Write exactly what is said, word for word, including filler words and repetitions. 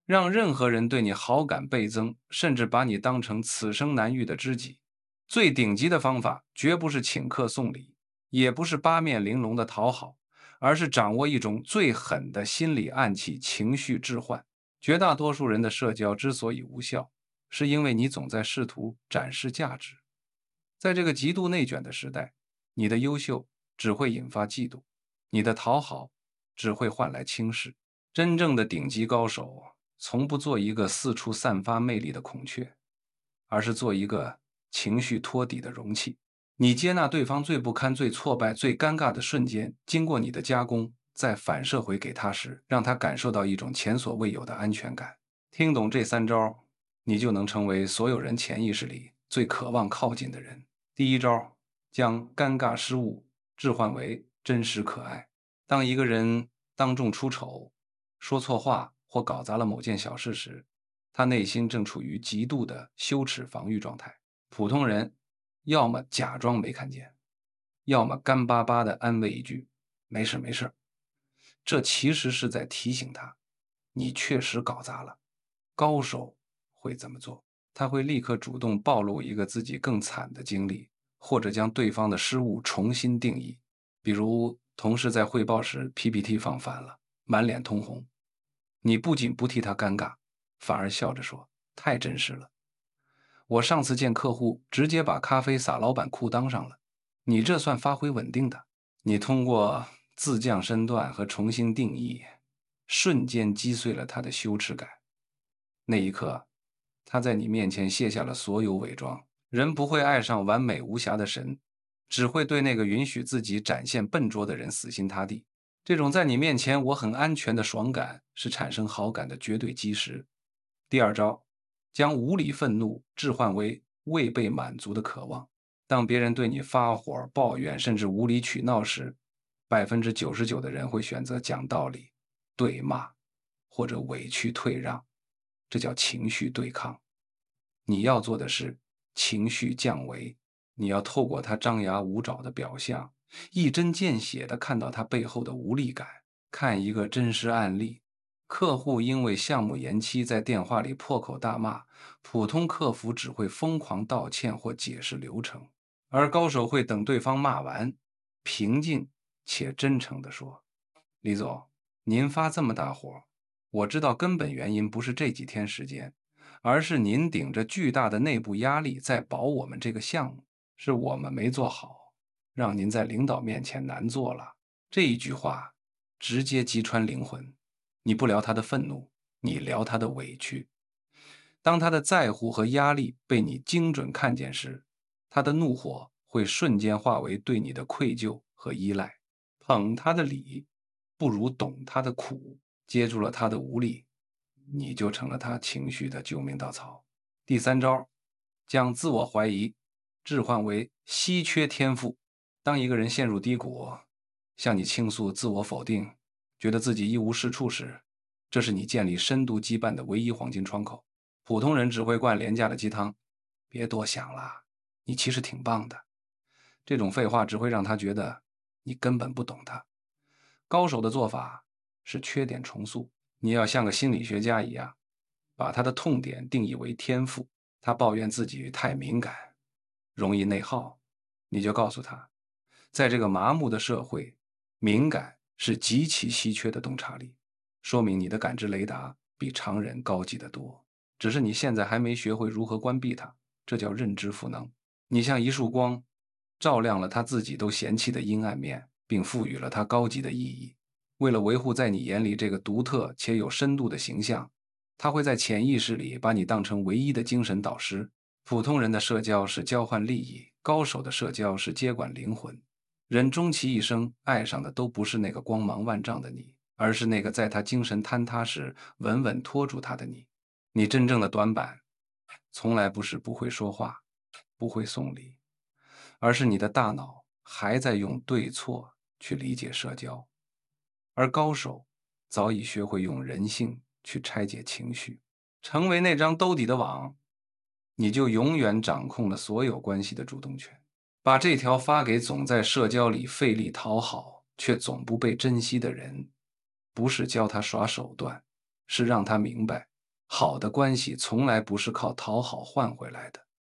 让任何人对你好感倍增，甚至把你当成此生难遇的知己。最顶级的方法，绝不是请客送礼，也不是八面玲珑的讨好，而是掌握一种最狠的心理暗器——情绪置换。绝大多数人的社交之所以无效，是因为你总在试图展示价值。在这个极度内卷的时代，你的优秀只会引发嫉妒，你的讨好只会换来轻视。真正的顶级高手，从不做一个四处散发魅力的孔雀，而是做一个情绪托底的容器。你接纳对方最不堪、最挫败、最尴尬的瞬间，经过你的加工，再反射回给他时，让他感受到一种前所未有的安全感。听懂这三招，你就能成为所有人潜意识里最渴望靠近的人。第一招，将尴尬失误置换为真实可爱。当一个人当众出丑、说错话或搞砸了某件小事时，他内心正处于极度的羞耻防御状态。普通人要么假装没看见，要么干巴巴的安慰一句“没事没事”，这其实是在提醒他，你确实搞砸了。高手会怎么做？他会立刻主动暴露一个自己更惨的经历，或者将对方的失误重新定义。比如，同事在汇报时 P P T 放反了，满脸通红，你不仅不替他尴尬，反而笑着说：“太真实了。我上次见客户，直接把咖啡洒老板裤裆上了，你这算发挥稳定的。”你通过自降身段和重新定义，瞬间击碎了他的羞耻感。那一刻，他在你面前卸下了所有伪装。人不会爱上完美无瑕的神，只会对那个允许自己展现笨拙的人死心塌地。这种在你面前我很安全的爽感，是产生好感的绝对基石。第二招，将无理愤怒置换为未被满足的渴望。当别人对你发火、抱怨，甚至无理取闹时，百分之九十九的人会选择讲道理、对骂或者委屈退让，这叫情绪对抗。你要做的是情绪降维，你要透过他张牙舞爪的表象，一针见血地看到他背后的无力感。看一个真实案例，客户因为项目延期在电话里破口大骂，普通客服只会疯狂道歉或解释流程，而高手会等对方骂完，平静且真诚地说：李总，您发这么大火，我知道根本原因不是这几天时间，而是您顶着巨大的内部压力在保我们这个项目，是我们没做好，让您在领导面前难做了。这一句话直接击穿灵魂。你不聊他的愤怒，你聊他的委屈。当他的在乎和压力被你精准看见时，他的怒火会瞬间化为对你的愧疚和依赖。捧他的理，不如懂他的苦。接住了他的无力，你就成了他情绪的救命稻草。第三招，将自我怀疑置换为稀缺天赋。当一个人陷入低谷，向你倾诉自我否定，觉得自己一无是处时，这是你建立深度羁绊的唯一黄金窗口。普通人只会灌廉价的鸡汤，别多想了，你其实挺棒的。这种废话只会让他觉得你根本不懂他。高手的做法是缺点重塑，你要像个心理学家一样，把他的痛点定义为天赋。他抱怨自己太敏感，容易内耗，你就告诉他，在这个麻木的社会，敏感是极其稀缺的洞察力，说明你的感知雷达比常人高级得多，只是你现在还没学会如何关闭它，这叫认知赋能。你像一束光，照亮了他自己都嫌弃的阴暗面，并赋予了它高级的意义。为了维护在你眼里这个独特且有深度的形象，他会在潜意识里把你当成唯一的精神导师。普通人的社交是交换利益，高手的社交是接管灵魂。人终其一生爱上的都不是那个光芒万丈的你，而是那个在他精神坍塌时稳稳拖住他的你。你真正的短板，从来不是不会说话，不会送礼，而是你的大脑还在用对错去理解社交，而高手早已学会用人性去拆解情绪。成为那张兜底的网，你就永远掌控了所有关系的主动权。把这条发给总在社交里费力讨好却总不被珍惜的人，不是教他耍手段，是让他明白好的关系从来不是靠讨好换回来的。